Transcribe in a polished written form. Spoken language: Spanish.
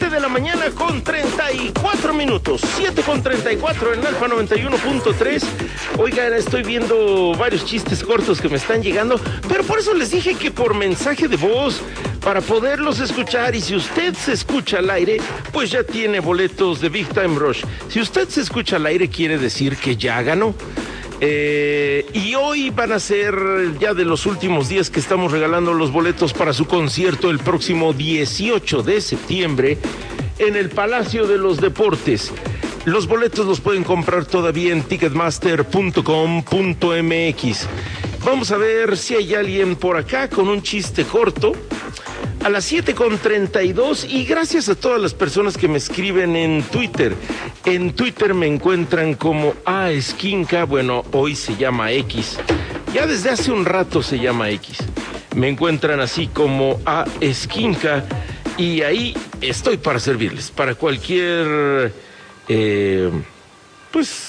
7 de la mañana con 34 minutos. 7 con 34 en Alfa 91.3. Oigan, estoy viendo varios chistes cortos que me están llegando, pero por eso les dije que por mensaje de voz, para poderlos escuchar. Y si usted se escucha al aire, pues ya tiene boletos de Big Time Rush. Si usted se escucha al aire, quiere decir que ya ganó. Y hoy van a ser ya de los últimos días que estamos regalando los boletos para su concierto el próximo 18 de septiembre en el Palacio de los Deportes. Los boletos los pueden comprar todavía en ticketmaster.com.mx. Vamos a ver si hay alguien por acá con un chiste corto. A las 7:32, y gracias a todas las personas que me escriben en Twitter. En Twitter me encuentran como Esquinca, bueno, hoy se llama X. Ya desde hace un rato se llama X. Me encuentran así como Esquinca, y ahí estoy para servirles, para cualquier, pues,